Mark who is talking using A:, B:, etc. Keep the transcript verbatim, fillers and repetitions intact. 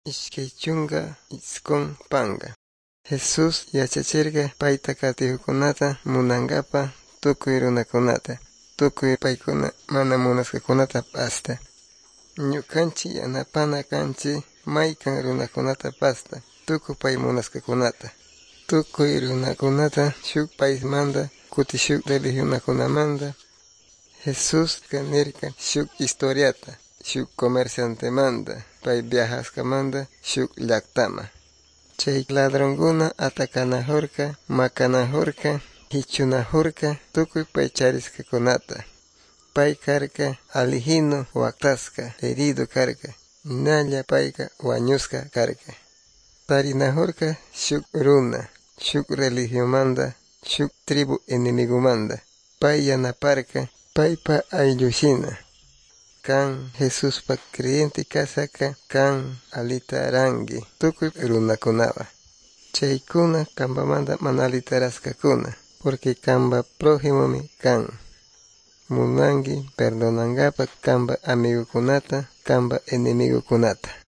A: ishkay chunka iskun panka. Jesús yachachirka payta katijukunata munankapa tukuy runakunata, tukuy paykuna mana munaskakunata pasta. Ñukanchik yanapana kanchik maykan runakunata pasta, tukuy pay munaskakunata. Tukuy runakunata shuk paismanta kuti shuk religionakunamanta Jesús nirka shuk historiata, shuk comerciantemanta pay viajaskamanta shuk llaktama. Chay ladronkuna atakanajurka, makanajurka, hichunajurka tukuy pay chariskakunata. Pay karka alijinu waktaska, herido karka, ñalla payka wañuska karka. Tarinajurka shuk runa, shuk religiomanta, shuk tribu enemigomanta. Pay yanaparka paypa ayllushina. Kan Jesuspa creyente kasaka kan alita rangi tukuy runakunawan. Chaykuna kanpamanta mana alitaraskakuna, porque kanpa prójimomi kan. Munanki perdonankapak kanpa amigukunata, kanpa enemigokunata.